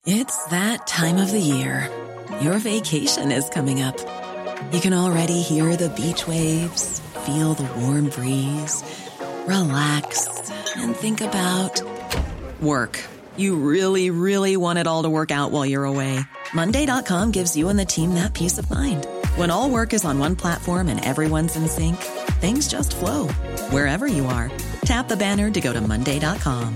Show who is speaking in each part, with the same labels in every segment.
Speaker 1: It's that time of the year. Your vacation is coming up. You can already hear the beach waves, feel the warm breeze, relax, and think about work. You really, really want it all to work out while you're away. Monday.com gives you and the team that peace of mind. When all work is on one platform and everyone's in sync, things just flow. Wherever you are, tap the banner to go to Monday.com.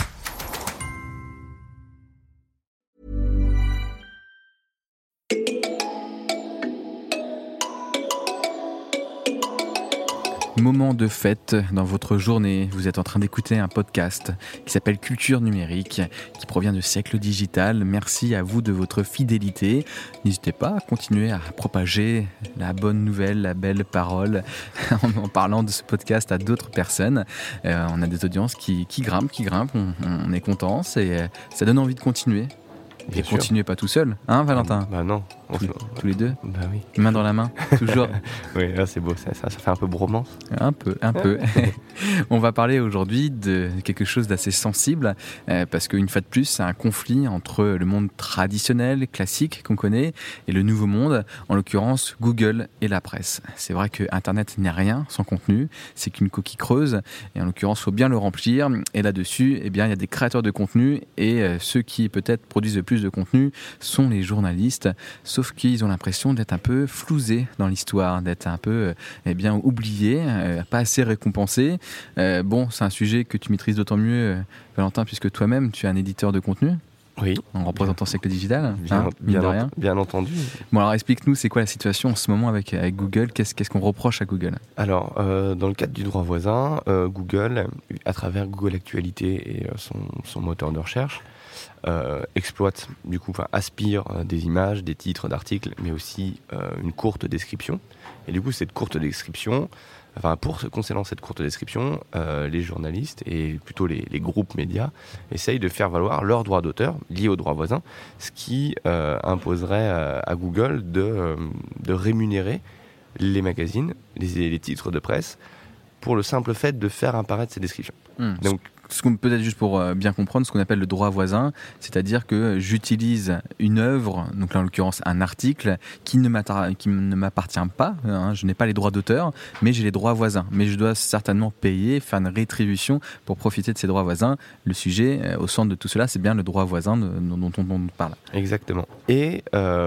Speaker 2: Moment de fête dans votre journée, vous êtes en train d'écouter un podcast qui s'appelle Culture numérique, qui provient de Siècle Digital. Merci à vous de votre fidélité. N'hésitez pas à continuer à propager la bonne nouvelle, la belle parole en parlant de ce podcast à d'autres personnes. On a des audiences qui grimpent, on est content, ça donne envie de continuer.
Speaker 3: Bien
Speaker 2: Et
Speaker 3: sûr.
Speaker 2: continuez pas tout seul, hein Valentin?
Speaker 3: Bah non.
Speaker 2: Tous les deux?
Speaker 3: Bah oui.
Speaker 2: Main dans la main, toujours.
Speaker 3: Oui, là c'est beau, ça fait un peu bromance.
Speaker 2: Un peu. On va parler aujourd'hui de quelque chose d'assez sensible, parce qu'une fois de plus, c'est un conflit entre le monde traditionnel, classique qu'on connaît, et le nouveau monde, en l'occurrence Google et la presse. C'est vrai que Internet n'est rien sans contenu, c'est qu'une coquille creuse, et en l'occurrence, il faut bien le remplir. Et là-dessus, il y a des créateurs de contenu, et ceux qui peut-être produisent le plus de contenu sont les journalistes, sauf qu'ils ont l'impression d'être un peu flousés dans l'histoire, d'être un peu oubliés, pas assez récompensés. C'est un sujet que tu maîtrises d'autant mieux, Valentin, puisque toi-même, tu es un éditeur de contenu.
Speaker 3: Oui.
Speaker 2: En représentant Siècle Digital, mine de rien.
Speaker 3: Bien entendu.
Speaker 2: Bon, alors explique-nous, c'est quoi la situation en ce moment avec Google? Qu'est-ce qu'on reproche à Google?
Speaker 3: Alors, dans le cadre du droit voisin, Google, à travers Google Actualité et son moteur de recherche, aspire des images, des titres d'articles, mais aussi une courte description. Et du coup, cette courte description, concernant cette courte description, les journalistes et plutôt les groupes médias essayent de faire valoir leurs droits d'auteur liés au droit voisin, ce qui imposerait à Google de rémunérer les magazines, les titres de presse, pour le simple fait de faire apparaître ces descriptions. Donc,
Speaker 2: Peut-être juste pour bien comprendre, ce qu'on appelle le droit voisin, c'est-à-dire que j'utilise une œuvre, donc là en l'occurrence un article, qui ne m'appartient pas, je n'ai pas les droits d'auteur, mais j'ai les droits voisins. Mais je dois certainement payer, faire une rétribution pour profiter de ces droits voisins. Le sujet, au centre de tout cela, c'est bien le droit voisin dont on parle.
Speaker 3: Exactement. Et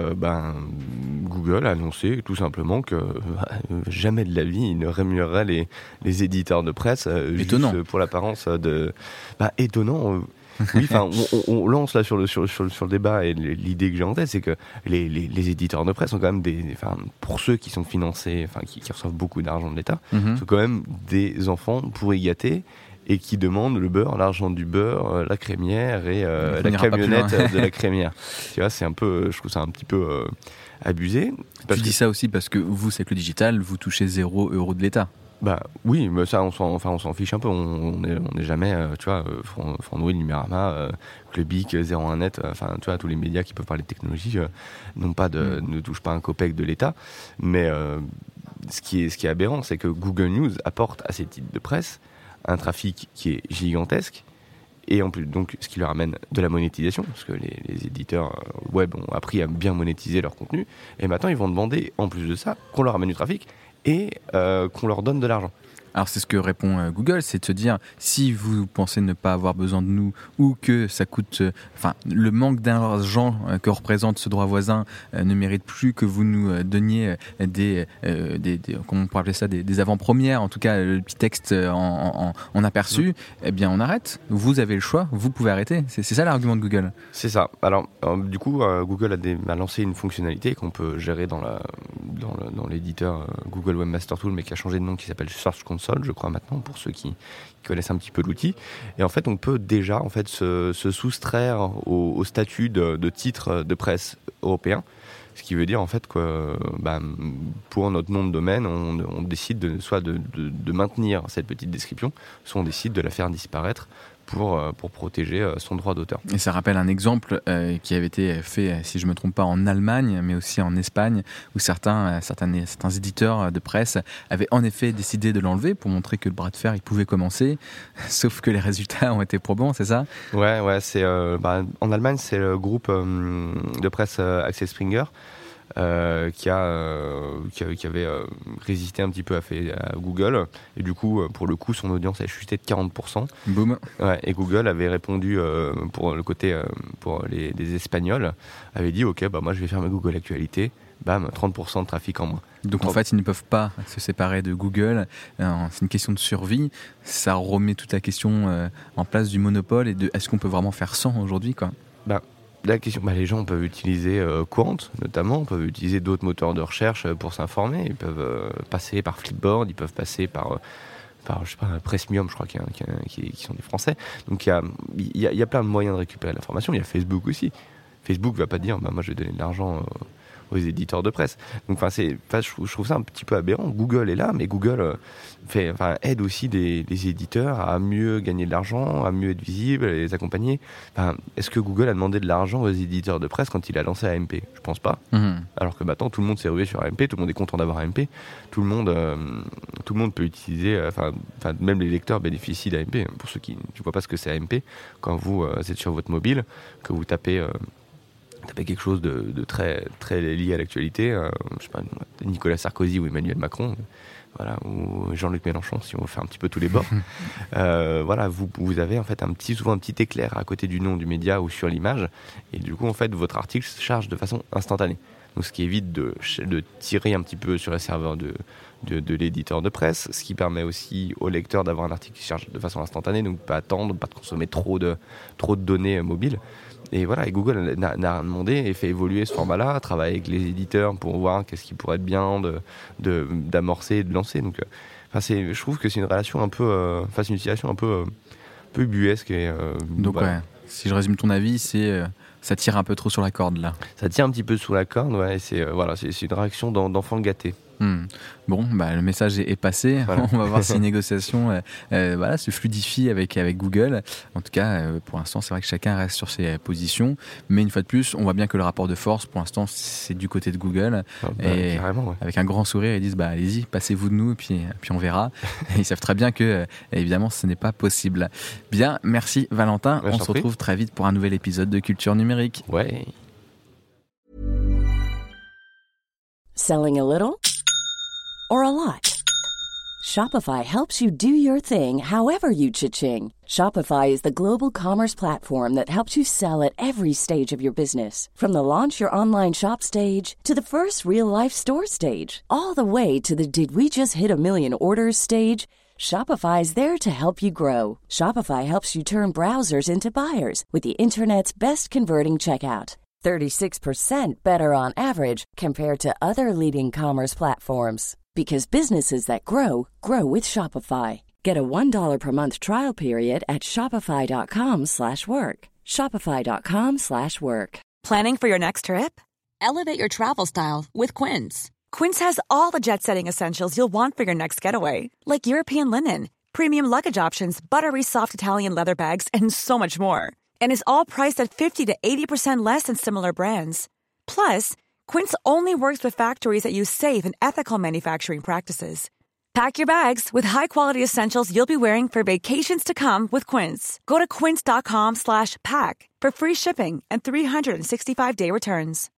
Speaker 3: Google a annoncé tout simplement que jamais de la vie il ne rémunérerait les éditeurs de presse juste pour l'apparence de... étonnant. Oui, on lance là sur le débat, et l'idée que j'ai en tête, c'est que les éditeurs de presse sont quand même pour ceux qui sont financés, qui reçoivent beaucoup d'argent de l'État, sont quand même des enfants pourri gâtés et qui demandent le beurre, l'argent du beurre, la crémière et la camionnette de la crémière. Tu vois, je trouve ça un petit peu abusé.
Speaker 2: Tu dis ça aussi parce que vous, c'est que le digital, vous touchez 0 € de l'État.
Speaker 3: Oui, mais ça on s'en fiche un peu, on n'est jamais Frandroid, Numérama, Clubic, 01net, tous les médias qui peuvent parler de technologie ne touchent pas un copec de l'État, mais ce qui est aberrant, c'est que Google News apporte à ces titres de presse un trafic qui est gigantesque, et en plus, donc, ce qui leur amène de la monétisation, parce que les éditeurs web ont appris à bien monétiser leur contenu, et maintenant ils vont demander, en plus de ça, qu'on leur amène du trafic et qu'on leur donne de l'argent.
Speaker 2: Alors c'est ce que répond Google, c'est de se dire, si vous pensez ne pas avoir besoin de nous, ou que ça coûte, le manque d'argent que représente ce droit voisin ne mérite plus que vous nous donniez des comment on pourrait appeler ça, des avant-premières, en tout cas le petit texte en aperçu, eh bien on arrête. Vous avez le choix, vous pouvez arrêter. C'est ça l'argument de Google.
Speaker 3: C'est ça. Alors du coup, Google a lancé une fonctionnalité qu'on peut gérer dans l'éditeur Google Webmaster Tool, mais qui a changé de nom, qui s'appelle Search Console, je crois maintenant, pour ceux qui connaissent un petit peu l'outil. Et en fait, on peut déjà se soustraire au statut de titre de presse européen, ce qui veut dire en fait que pour notre nom de domaine, on décide soit de maintenir cette petite description, soit on décide de la faire disparaître pour protéger son droit d'auteur.
Speaker 2: Et ça rappelle un exemple qui avait été fait, si je ne me trompe pas, en Allemagne, mais aussi en Espagne, où certains éditeurs de presse avaient en effet décidé de l'enlever pour montrer que le bras de fer il pouvait commencer, sauf que les résultats ont été probants, c'est ça ?
Speaker 3: Ouais, c'est en Allemagne, c'est le groupe de presse Axel Springer qui avait résisté un petit peu à Google, et du coup pour le coup son audience a chuté de 40%.
Speaker 2: Boum.
Speaker 3: Ouais, et Google avait répondu pour le côté pour les Espagnols, avait dit ok moi je vais faire ma Google Actualité, bam, 30% de trafic en moins.
Speaker 2: Donc en fait ils ne peuvent pas se séparer de Google, c'est une question de survie, ça remet toute la question en place du monopole et de est-ce qu'on peut vraiment faire sans aujourd'hui quoi.
Speaker 3: La question, les gens peuvent utiliser Quant, notamment, peuvent utiliser d'autres moteurs de recherche pour s'informer. Ils peuvent passer par Flipboard, ils peuvent passer par je sais pas, Pressmium, je crois, qui sont des Français. Donc il y a plein de moyens de récupérer l'information. Il y a Facebook aussi. Facebook va pas dire, moi je vais donner de l'argent aux éditeurs de presse. Donc je trouve ça un petit peu aberrant. Google est là, mais Google aide aussi des éditeurs à mieux gagner de l'argent, à mieux être visible, à les accompagner. Est-ce que Google a demandé de l'argent aux éditeurs de presse quand il a lancé AMP ? Je pense pas. Alors que maintenant tout le monde s'est rué sur AMP, tout le monde est content d'avoir AMP, tout le monde peut utiliser, même les lecteurs bénéficient d'AMP. Pour ceux qui ne voient pas ce que c'est AMP, quand vous êtes sur votre mobile, que vous tapez quelque chose de très, très lié à l'actualité, je sais pas, Nicolas Sarkozy ou Emmanuel Macron, ou Jean-Luc Mélenchon, si on veut faire un petit peu tous les bords. Vous avez en fait souvent un petit éclair à côté du nom du média ou sur l'image, et du coup en fait votre article se charge de façon instantanée. Donc ce qui évite de tirer un petit peu sur le serveur de l'éditeur de presse, ce qui permet aussi au lecteur d'avoir un article qui se charge de façon instantanée, donc pas attendre, pas de consommer trop de données mobiles. Et Google n'a rien demandé et fait évoluer ce format-là, travaille avec les éditeurs pour voir qu'est-ce qui pourrait être bien d'amorcer et de lancer. Donc, je trouve que c'est une relation un peu, une situation un peu ubuesque.
Speaker 2: Donc si je résume ton avis, c'est ça tire un peu trop sur la corde là.
Speaker 3: Ça tire un petit peu sur la corde, ouais. Et c'est une réaction d'enfant gâté.
Speaker 2: Bon, le message est passé. Voilà. On va voir si les négociations se fluidifient avec Google. En tout cas, pour l'instant, c'est vrai que chacun reste sur ses positions. Mais une fois de plus, on voit bien que le rapport de force, pour l'instant, c'est du côté de Google. Et carrément, ouais. Avec un grand sourire, ils disent allez-y, passez-vous de nous, et puis on verra. Et ils savent très bien que, évidemment, ce n'est pas possible. Bien, merci Valentin. On se retrouve très vite pour un nouvel épisode de Culture Numérique.
Speaker 3: Ouais.
Speaker 4: Selling a little or a lot? Shopify helps you do your thing however you cha-ching. Shopify is the global commerce platform that helps you sell at every stage of your business. From the launch your online shop stage to the first real-life store stage, all the way to the did we just hit a million orders stage. Shopify is there to help you grow. Shopify helps you turn browsers into buyers with the internet's best converting checkout. 36% better on average compared to other leading commerce platforms. Because businesses that grow, grow with Shopify. Get a $1 per month trial period at shopify.com/work. Shopify.com/work.
Speaker 5: Planning for your next trip? Elevate your travel style with Quince. Quince has all the jet-setting essentials you'll want for your next getaway, like European linen, premium luggage options, buttery soft Italian leather bags, and so much more. And is all priced at 50 to 80% less than similar brands. Plus, Quince only works with factories that use safe and ethical manufacturing practices. Pack your bags with high-quality essentials you'll be wearing for vacations to come with Quince. Go to quince.com/pack for free shipping and 365-day returns.